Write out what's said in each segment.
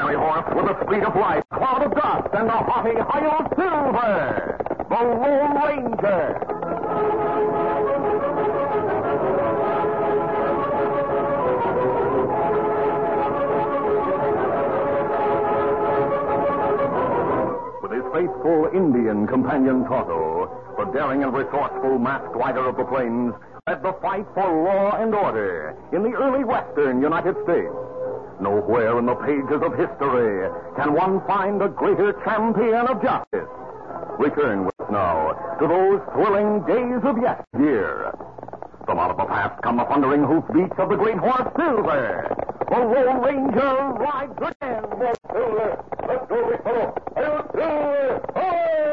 fiery horse with the speed of light, cloud of dust, and the haughty Hi-Yo Silver, the Lone Ranger. With his faithful Indian companion Tonto, the daring and resourceful masked rider of the plains led the fight for law and order in the early western United States. Nowhere in the pages of history can one find a greater champion of justice. Return with us now to those thrilling days of yesteryear. From out of the past come the thundering hoofbeats of the great horse Silver. The Lone Ranger rides again. Silver, let's go, big fellow. Hi-Yo Silver! Hey!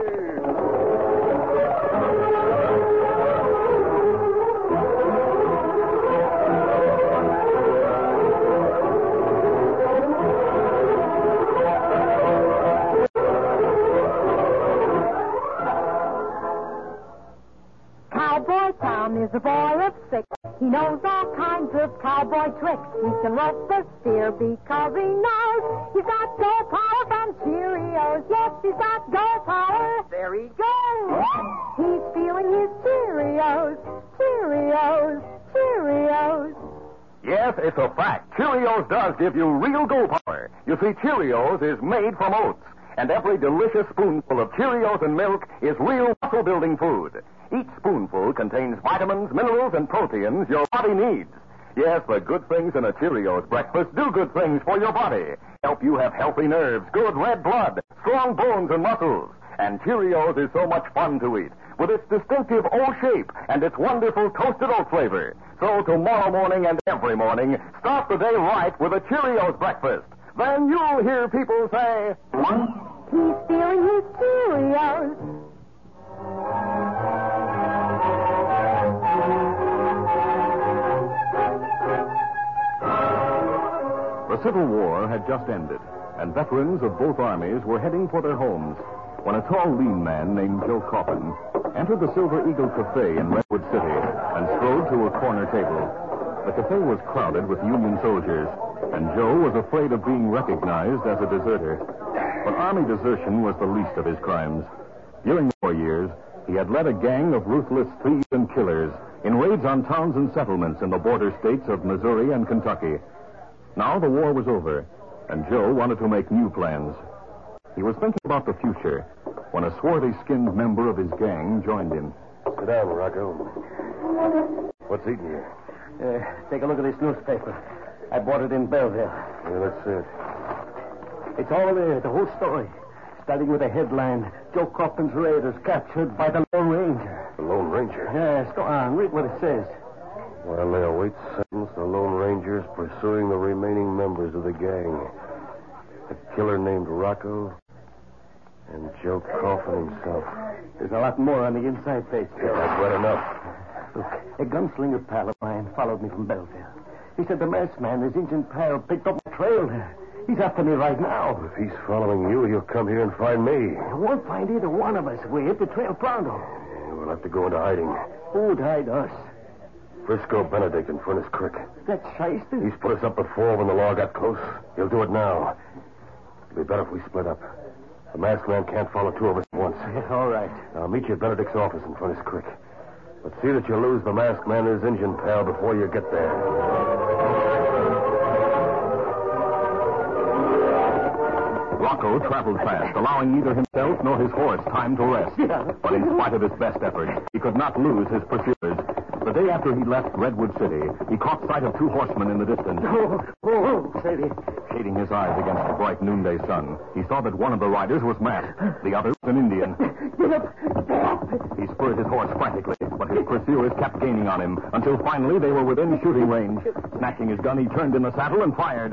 Is a boy of 6. He knows all kinds of cowboy tricks. He can rope the steer because he knows he's got go power from Cheerios. Yes, he's got go power. There he goes. He's feeling his Cheerios. Cheerios. Cheerios. Yes, it's a fact. Cheerios does give you real go power. You see, Cheerios is made from oats, and every delicious spoonful of Cheerios and milk is real muscle-building food. Each spoonful contains vitamins, minerals, and proteins your body needs. Yes, the good things in a Cheerios breakfast do good things for your body. Help you have healthy nerves, good red blood, strong bones and muscles. And Cheerios is so much fun to eat, with its distinctive O shape and its wonderful toasted oat flavor. So tomorrow morning and every morning, start the day right with a Cheerios breakfast. Then you'll hear people say, he's feeling his Cheerios. The Civil War had just ended, and veterans of both armies were heading for their homes when a tall, lean man named Joe Coffin entered the Silver Eagle Cafe in Redwood City and strode to a corner table. The cafe was crowded with Union soldiers, and Joe was afraid of being recognized as a deserter. But army desertion was the least of his crimes. During the war years, he had led a gang of ruthless thieves and killers in raids on towns and settlements in the border states of Missouri and Kentucky. Now the war was over, and Joe wanted to make new plans. He was thinking about the future when a swarthy-skinned member of his gang joined him. Sit down, Rocco. What's eating you? Take a look at this newspaper. I bought it in Belleville. Yeah, let's see it. It's all there, the whole story. Starting with a headline, Joe Coffin's raiders captured by the Lone Ranger. The Lone Ranger? Yes, go on. Read what it says. While they await sentence, the Lone Ranger's pursuing the remaining members of the gang. A killer named Rocco and Joe Coffin himself. There's a lot more on the inside page. Yeah, that's right enough. Look, a gunslinger pal of mine followed me from Belleville. He said the masked man, his Indian pal, picked up my trail. He's after me right now. If he's following you, he'll come here and find me. He won't find either one of us. We hit the trail pronto. Yeah, we'll have to go into hiding. Who'd hide us? Frisco Benedict in Furnace Creek. That shyster? He's put us up before when the law got close. He'll do it now. It'll be better if we split up. The masked man can't follow two of us at once. Yeah, all right. I'll meet you at Benedict's office in Furnace Creek. But see that you lose the masked man and his Indian pal before you get there. Rocco traveled fast, allowing neither himself nor his horse time to rest. Yeah. But in spite of his best efforts, he could not lose his pursuers. The day after he left Redwood City, he caught sight of two horsemen in the distance. Oh, Sadie. Shading his eyes against the bright noonday sun, he saw that one of the riders was masked. The other was an Indian. Get up! Get up! He spurred his horse frantically, but his pursuers kept gaining on him until finally they were within shooting range. Snatching his gun, he turned in the saddle and fired.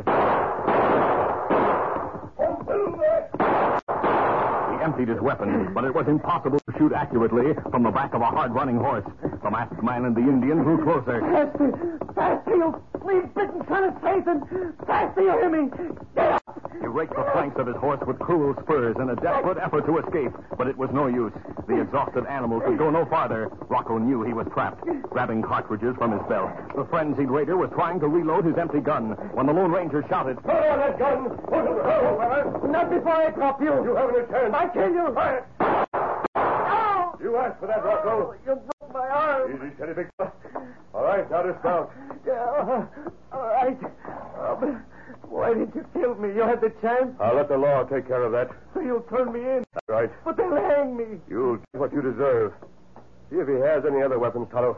He emptied his weapon, but it was impossible to shoot accurately from the back of a hard-running horse. The masked man and the Indian drew closer. Faster, you flea-bitten son of Satan! Faster, you hear me? Get up! He raked the flanks of his horse with cruel spurs in a desperate effort to escape, but it was no use. The exhausted animal could go no farther. Rocco knew he was trapped. Grabbing cartridges from his belt, the frenzied raider was trying to reload his empty gun when the Lone Ranger shouted, Throw on that gun! Not before I drop you. You haven't a chance. I kill you. Quiet! You asked for that, Rocco. You broke my arm. Easy, steady, big fella. All right, now dismount. Yeah, all right. But why did you kill me? You had the chance. I'll let the law take care of that. So you'll turn me in. That's right. But they'll hang me. You'll get what you deserve. See if he has any other weapons, Tonto.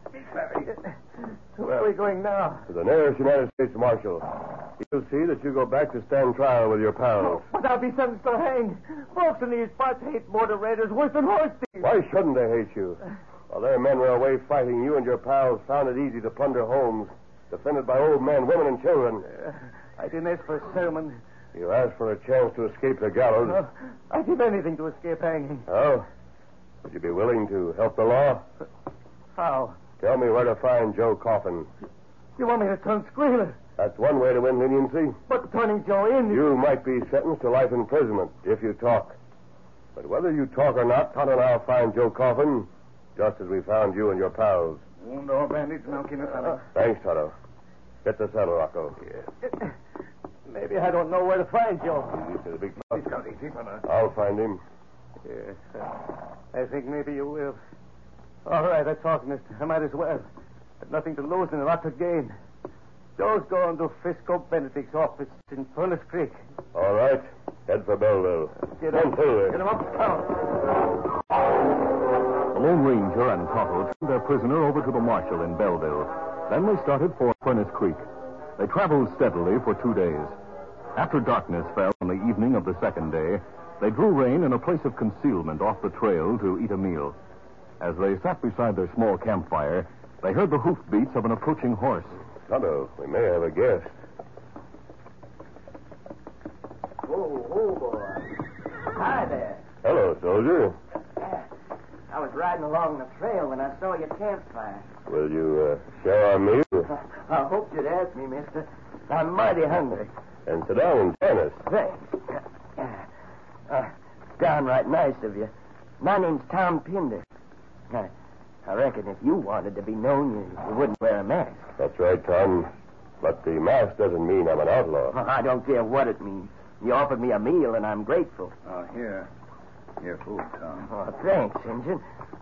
Where are we going now? To the nearest United States Marshal. He'll see that you go back to stand trial with your pals. But I'll be sentenced to hang. Folks in these parts hate border raiders worse than horse thieves. Why shouldn't they hate you? While their men were away fighting, you and your pals found it easy to plunder homes, defended by old men, women, and children. I didn't ask for a sermon. You asked for a chance to escape the gallows. I'd give anything to escape hanging. Oh? Would you be willing to help the law? How? Tell me where to find Joe Coffin. You want me to turn squealer? That's one way to win leniency. But turning Joe in... You might be sentenced to life imprisonment if you talk. But whether you talk or not, Tonto and I'll find Joe Coffin, just as we found you and your pals. No bandits, no Kino. Thanks, Tonto. Get the saddle, Rocco. Yeah. Maybe I don't know where to find Joe. Easy to the big fella. I'll find him. Yes, I think maybe you will. All right, that's all, mister. I might as well. I've nothing to lose and a lot to gain. Joe's going to Frisco Benedict's office in Furnace Creek. All right. Head for Belleville. Get Come through. Get him uptown. The Lone Ranger and Tonto turned their prisoner over to the marshal in Belleville. Then they started for Furnace Creek. They traveled steadily for 2 days. After darkness fell on the evening of the second day, they drew rein in a place of concealment off the trail to eat a meal. As they sat beside their small campfire, they heard the hoofbeats of an approaching horse. Tonto, we may have a guest. Oh, boy. Hi there. Hello, soldier. I was riding along the trail when I saw your campfire. Will you share our meal? I hoped you'd ask me, mister. I'm mighty hungry. And sit down and join us. Thanks. Downright nice of you. My name's Tom Pinder. I reckon if you wanted to be known, you wouldn't wear a mask. That's right, Tom. But the mask doesn't mean I'm an outlaw. I don't care what it means. You offered me a meal, and I'm grateful. Here. Here, food, Tom. Oh, thanks, Injun.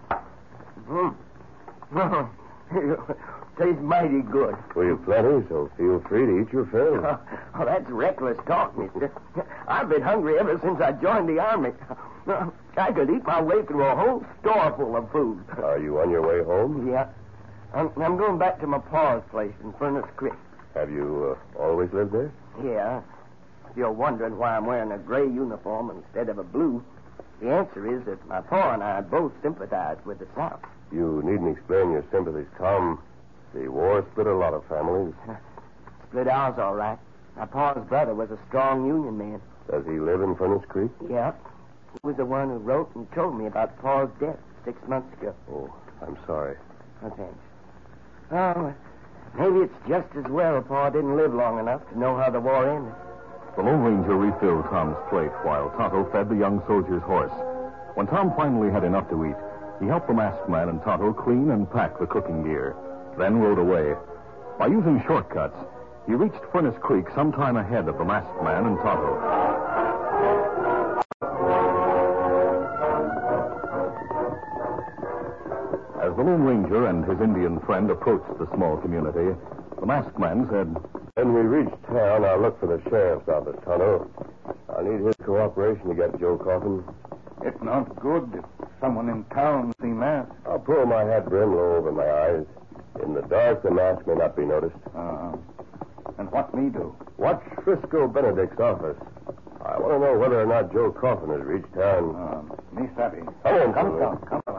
Tastes mighty good. We've plenty, so feel free to eat your fill. Oh, that's reckless talk, mister. I've been hungry ever since I joined the army. I could eat my way through a whole store full of food. Are you on your way home? Yeah. I'm going back to my pa's place in Furnace Creek. Have you always lived there? Yeah. If you're wondering why I'm wearing a gray uniform instead of a blue, the answer is that my pa and I both sympathize with the South. You needn't explain your sympathies, Tom. The war split a lot of families. Split ours, all right. My pa's brother was a strong Union man. Does he live in Furnace Creek? Yeah. He was the one who wrote and told me about pa's death 6 months ago. Oh, I'm sorry. Oh, thanks. Oh, maybe it's just as well pa didn't live long enough to know how the war ended. The Lone Ranger refilled Tom's plate while Tonto fed the young soldier's horse. When Tom finally had enough to eat, he helped the masked man and Tonto clean and pack the cooking gear, then rode away. By using shortcuts, he reached Furnace Creek some time ahead of the masked man and Tonto. As the Lone Ranger and his Indian friend approached the small community, the masked man said, When we reach town, I'll look for the sheriff's office, Tonto. I'll need his cooperation to get Joe Coffin. It's not good if someone in town see mask. I'll pull my hat brim low over my eyes. In the dark, the mask may not be noticed. And what me do? Watch Frisco Benedict's office. I want to know whether or not Joe Coffin has reached town. Me savvy. Come on, Come Tonto. down. Come on.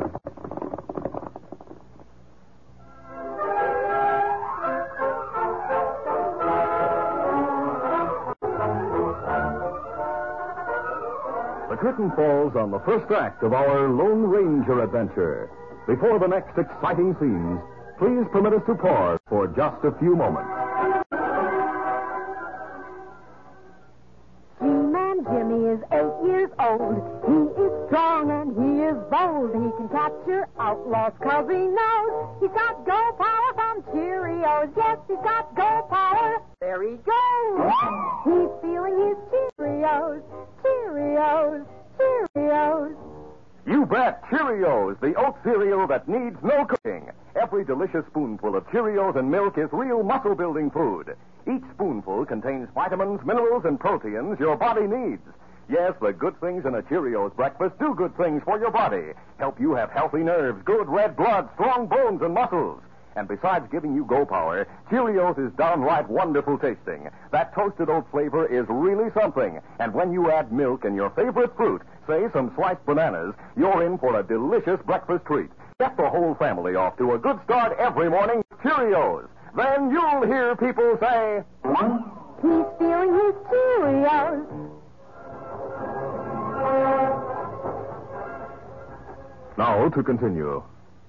The curtain falls on the first act of our Lone Ranger adventure. Before the next exciting scenes, please permit us to pause for just a few moments. Jimmy is 8 years old. He is strong and he is bold. He can capture outlaws 'cause he knows he's got go power from Cheerios. Yes, he's got go power. There he goes. He's feeling his Cheerios. Cheerios. Cheerios. You bet, Cheerios, the oat cereal that needs no cooking. Every delicious spoonful of Cheerios and milk is real muscle-building food. Each spoonful contains vitamins, minerals, and proteins your body needs. Yes, the good things in a Cheerios breakfast do good things for your body. Help you have healthy nerves, good red blood, strong bones, and muscles. And besides giving you go power, Cheerios is downright wonderful tasting. That toasted oat flavor is really something. And when you add milk and your favorite fruit, say some sliced bananas, you're in for a delicious breakfast treat. Get the whole family off to a good start every morning with Cheerios. Then you'll hear people say, He's feeling his Cheerios. Now to continue.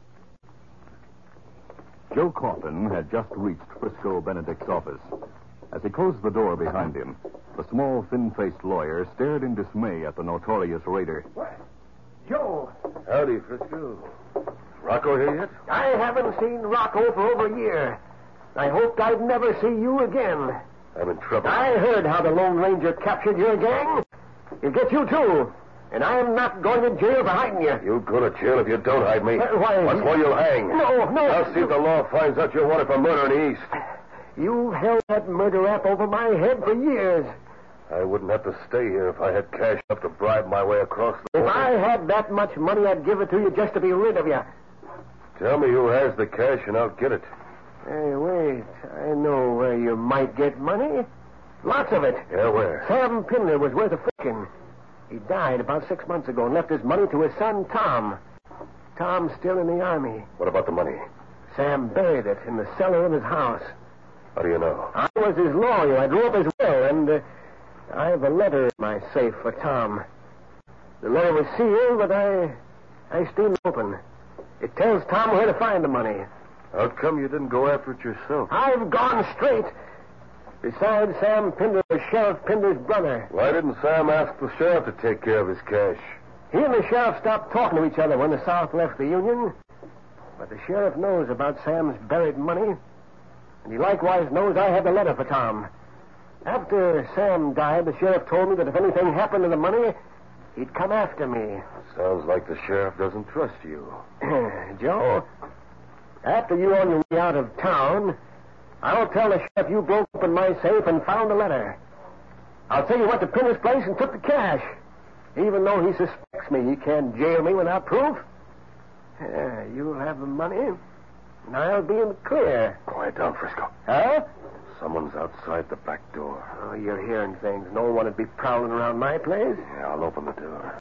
Joe Coffin had just reached Frisco Benedict's office. As he closed the door behind him, the small, thin-faced lawyer stared in dismay at the notorious raider. What? Joe! Howdy, Frisco. Rocco here yet? I haven't seen Rocco for over a year. I hoped I'd never see you again. I'm in trouble. I heard how the Lone Ranger captured your gang. He'll get you, too. And I'm not going to jail for hiding you. You'll go to jail if you don't hide me. Why? What's more, you'll hang. No. I'll see if the law finds out you're wanted for murder in the East. You've held that murder rap over my head for years. I wouldn't have to stay here if I had cash enough to bribe my way across the If border. I had that much money, I'd give it to you just to be rid of you. Tell me who has the cash and I'll get it. Hey, wait. I know where you might get money. Lots of it. Yeah, where? Sam Pinder was worth a frickin'. He died about 6 months ago and left his money to his son, Tom. Tom's still in the Army. What about the money? Sam buried it in the cellar of his house. How do you know? I was his lawyer. I drew up his will, and I have a letter in my safe for Tom. The letter was sealed, but I steamed it open. It tells Tom where to find the money. How come you didn't go after it yourself? I've gone straight. Besides, Sam Pinder was Sheriff Pinder's brother. Why didn't Sam ask the sheriff to take care of his cash? He and the sheriff stopped talking to each other when the South left the Union. But the sheriff knows about Sam's buried money. And he likewise knows I had the letter for Tom. After Sam died, the sheriff told me that if anything happened to the money, he'd come after me. Sounds like the sheriff doesn't trust you. Joe, after you're on your way out of town, I'll tell the sheriff you broke open my safe and found the letter. I'll say you went to Pinner's place and took the cash. Even though he suspects me, he can't jail me without proof. You'll have the money, and I'll be in the clear. Quiet down, Frisco. Huh? Someone's outside the back door. Oh, you're hearing things. No one would be prowling around my place. Yeah, I'll open the door.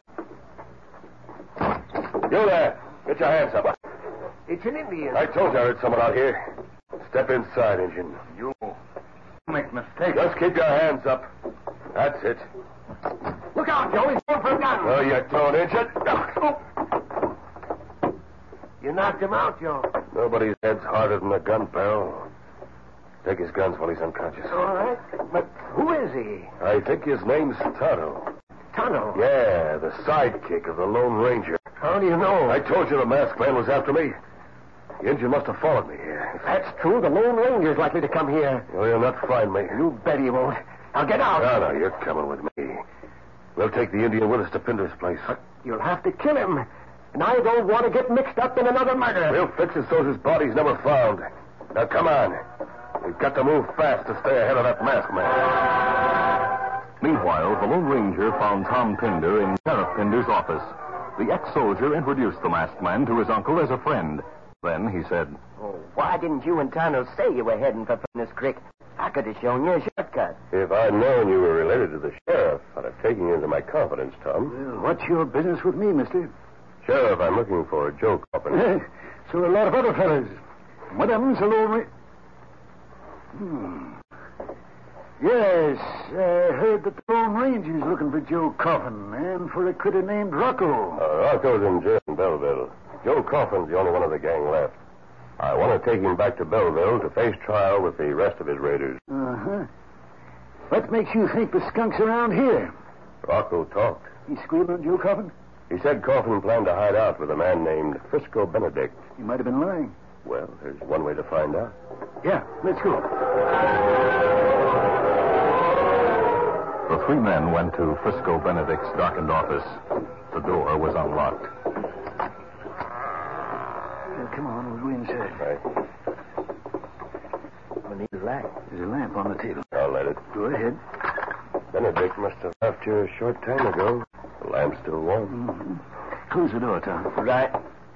You there! Get your hands up. It's an Indian. I told you I heard someone out here. Step inside, Injun. You make mistakes. Just keep your hands up. That's it. Look out, Joe. He's going for a gun. No, you don't, Injun. You knocked him out, Joe. Nobody's head's harder than a gun barrel. Take his guns while he's unconscious. All right. But who is he? I think his name's Tonto. Tonto. Yeah, the sidekick of the Lone Ranger. How do you know? I told you the masked man was after me. The Injun must have followed me here. If that's true, the Lone Ranger's likely to come here. Well, he'll not find me. You bet he won't. I'll get out. No, you're coming with me. We'll take the Indian with us to Pinder's place. But you'll have to kill him. And I don't want to get mixed up in another murder. We'll fix it so his body's never found. Now, come on. We've got to move fast to stay ahead of that masked man. Meanwhile, the Lone Ranger found Tom Pinder in Sheriff Pinder's office. The ex-soldier introduced the masked man to his uncle as a friend. Then he said, Oh, why didn't you and Tonto say you were heading for Pinder's Creek? I could have shown you a shortcut. If I'd known you were related to the sheriff, I'd have taken you into my confidence, Tom. Well, what's your business with me, mister? Sheriff, I'm looking for Joe Coffin. So are a lot of other fellas. Madame's a Lone Yes, I heard that the Lone Ranger's looking for Joe Coffin and for a critter named Rocco. Rocco's in jail in Belleville. Joe Coffin's the only one of the gang left. I want to take him back to Belleville to face trial with the rest of his raiders. Uh-huh. What makes you think the skunk's around here? Rocco talked. He squealed on Joe Coffin? He said Coffin planned to hide out with a man named Frisco Benedict. He might have been lying. Well, there's one way to find out. Yeah, let's go. The three men went to Frisco Benedict's darkened office. The door was unlocked. Come on, we'll go inside. Right. We need a light. There's a lamp on the table. I'll light it. Go ahead. Benedict must have left here a short time ago. The lamp's still warm. Mm-hmm. Close the door, Tom. Right.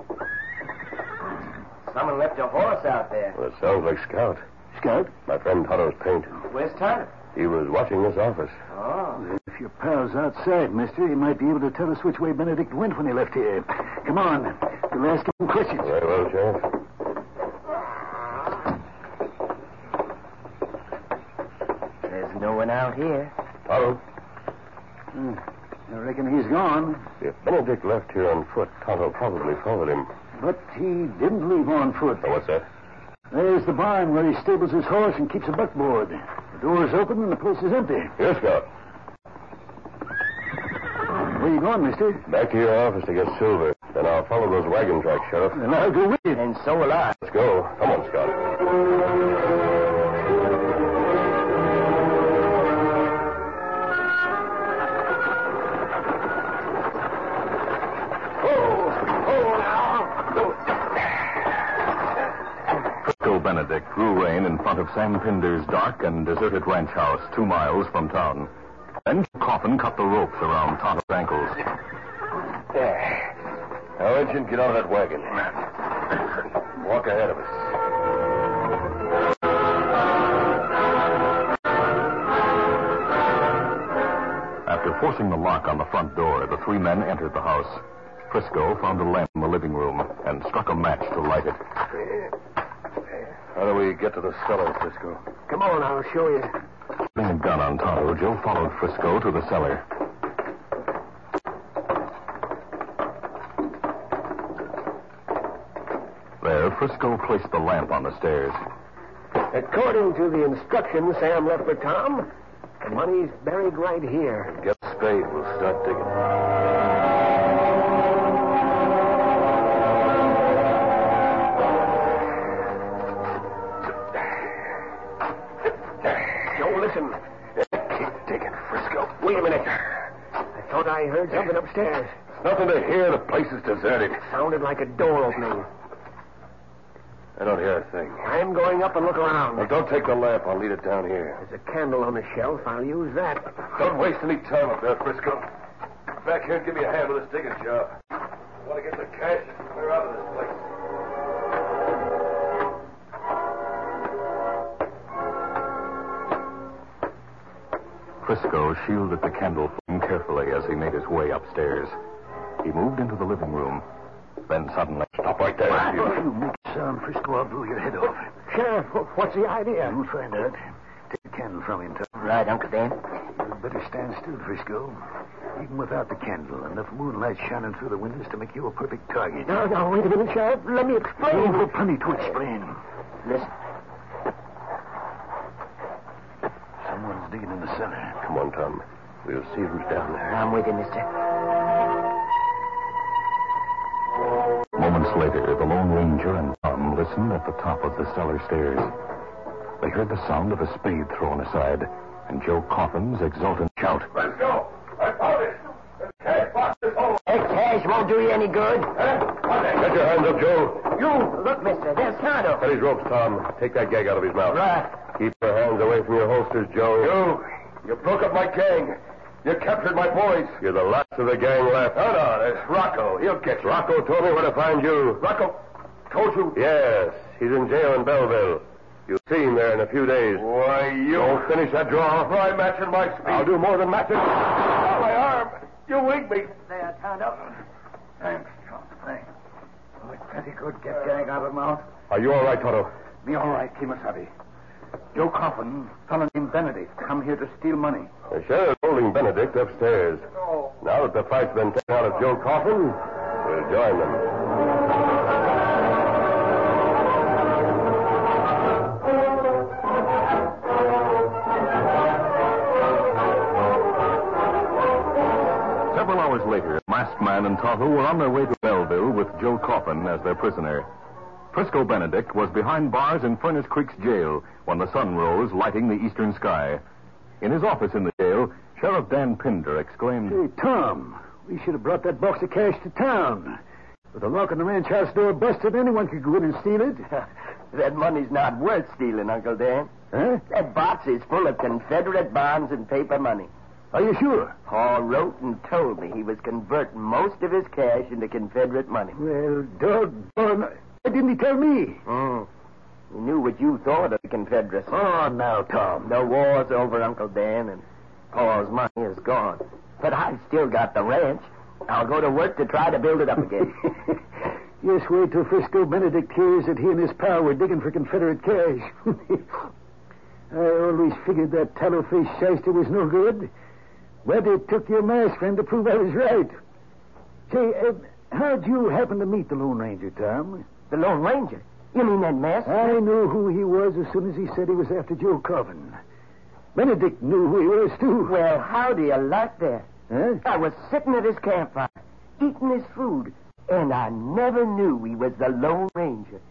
Someone left a horse out there. Well, it sounds like Scout. Scout? My friend Tonto's paint. Where's Tonto? He was watching this office. Oh. If your pal's outside, mister, he might be able to tell us which way Benedict went when he left here. Come on. We'll ask him questions. Very well, Sheriff. There's no one out here. Tonto, I reckon he's gone. if Benedict left here on foot, Tonto probably followed him. But he didn't leave on foot. Oh, what's that? There's the barn where he stables his horse and keeps a buckboard. The door's open and the place is empty. Here, Scout. Where you going, mister? Back to your office to get silver. Then I'll follow those wagon tracks, Sheriff. And I'll go with you. And so will I. Let's go. Come on, Scout. Frisco Benedict drew rein in front of Sam Pinder's dark and deserted ranch house 2 miles from town. Then Coffin cut the ropes around Tonto's ankles. There. Now, Engine, get out of that wagon. Walk ahead of us. After forcing the lock on the front door, the three men entered the house. Frisco found a lamp in the living room and struck a match to light it. How do we get to the cellar, Frisco? Come on, I'll show you. Putting a gun on Tonto, Joe followed Frisco to the cellar. There, Frisco placed the lamp on the stairs. According to the instructions Sam left for Tom, the money's buried right here. Get a spade. We'll start digging. Joe, listen. Keep digging, Frisco. Wait a minute. I thought I heard something upstairs. Nothing to hear. The place is deserted. Sounded like a door opening. I don't hear a thing. I'm going up and look around. Now, don't take the lamp. I'll leave it down here. There's a candle on the shelf. I'll use that. Don't waste any time up there, Frisco. Back here and give me a hand with this digging job. I want to get the cash and clear out of this place. Frisco shielded the candle flame carefully as he made his way upstairs. He moved into the living room. Then suddenly... Stop right there. If you make a sound, Frisco, I'll blow your head off. Sheriff, what's the idea? We'll find out. Take the candle from him, Tom. Right, Uncle Dan. You'd better stand still, Frisco. Even without the candle, enough moonlight shining through the windows to make you a perfect target. No, wait a minute, Sheriff. Let me explain. Oh, plenty to explain. Listen. Someone's digging in the cellar. Come on, Tom. We'll see who's down there. I'm with you, mister. Moments later, the Lone Ranger and Tom listened at the top of the cellar stairs. They heard the sound of a spade thrown aside, and Joe Coffin's exultant shout. Let's go. I found it. The cash box is home. That cash won't do you any good. Get your hands up, Joe. You, look, mister, there's Tonto. Cut his ropes, Tom. Take that gag out of his mouth. Right. Keep your hands away from your holsters, Joe. You broke up my gang. You captured my boys. You're the last of the gang left. No, there's Rocco. He'll get you. Rocco told me where to find you. Rocco told you? Yes. He's in jail in Belleville. You'll see him there in a few days. Why, you... Don't finish that draw. Try matching my speed. I'll do more than match it. Oh, my arm. You winged me. There, Tonto. Thanks, Tom. Thanks. Oh, it's pretty good get gag out of mouth. Are you all right, Tonto? Me all right, Kimasabi. Joe Coffin, fellow named Benedict, come here to steal money. The sheriff's holding Benedict upstairs. Oh. Now that the fight's been taken out of Joe Coffin, we'll join them. hours later, Masked Man and Tonto were on their way to Belleville with Joe Coffin as their prisoner. Frisco Benedict was behind bars in Furnace Creek's jail when the sun rose, lighting the eastern sky. In his office in the jail, Sheriff Dan Pinder exclaimed, Hey, Tom, we should have brought that box of cash to town. With the lock on the ranch house door busted, anyone could go in and steal it. That money's not worth stealing, Uncle Dan. Huh? That box is full of Confederate bonds and paper money. Are you sure? Paul wrote and told me he was converting most of his cash into Confederate money. Well, doggone, why didn't he tell me? He knew what you thought of the Confederacy. Oh, now, Tom. The war's over, Uncle Dan, and Paul's money is gone. But I've still got the ranch. I'll go to work to try to build it up again. Just wait till Frisco Benedict hears that he and his pal were digging for Confederate cash. I always figured that tallow-faced shyster was no good. But it took your masked friend to prove I was right. Say, how'd you happen to meet the Lone Ranger, Tom? The Lone Ranger? You mean that mask? I knew who he was as soon as he said he was after Joe Coffin. Benedict knew who he was, too. Well, how do you like that? Huh? I was sitting at his campfire, eating his food, and I never knew he was the Lone Ranger.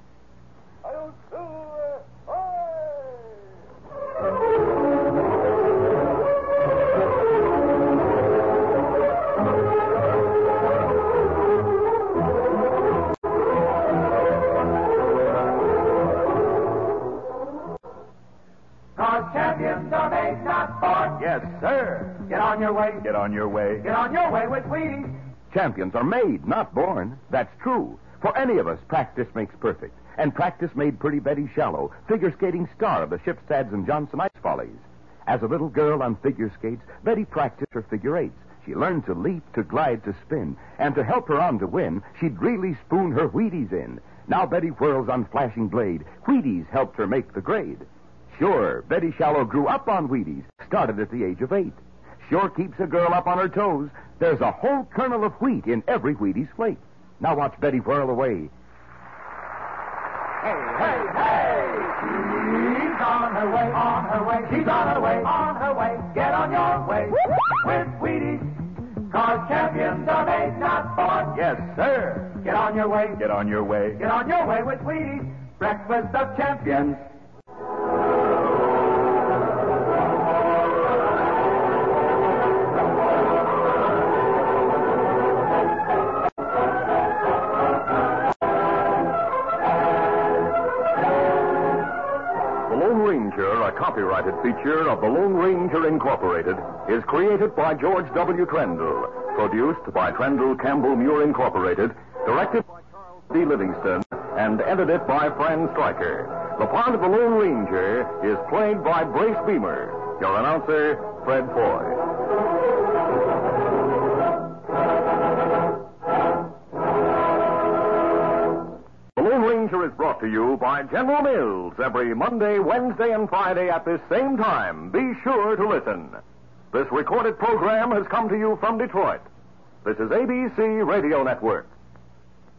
Champions are made, not born. Yes, sir. Get on your way. Get on your way. Get on your way with Wheaties. Champions are made, not born. That's true. For any of us, practice makes perfect. And practice made pretty Betty Shallow, figure skating star of the Shipstads and Johnson Ice Follies. As a little girl on figure skates, Betty practiced her figure eights. She learned to leap, to glide, to spin. And to help her on to win, she'd really spoon her Wheaties in. Now Betty whirls on flashing blade. Wheaties helped her make the grade. Sure, Betty Shallow grew up on Wheaties, started at the age of 8. Sure keeps a girl up on her toes. There's a whole kernel of wheat in every Wheaties flake. Now watch Betty whirl away. Hey, hey, hey! She's on her way, on her way. She's on her way, on her way. Get on your way with Wheaties. 'Cause champions are made, not born. Yes, sir. Get on your way. Get on your way. Get on your way with Wheaties. Breakfast of champions. A copyrighted feature of the Lone Ranger Incorporated, is created by George W. Trendle, produced by Trendle Campbell Muir Incorporated, directed by Charles D. Livingston, and edited by Fran Stryker. The part of the Lone Ranger is played by Brace Beamer. Your announcer, Fred Foy. Is brought to you by General Mills every Monday, Wednesday, and Friday at this same time. Be sure to listen. This recorded program has come to you from Detroit. This is ABC Radio Network.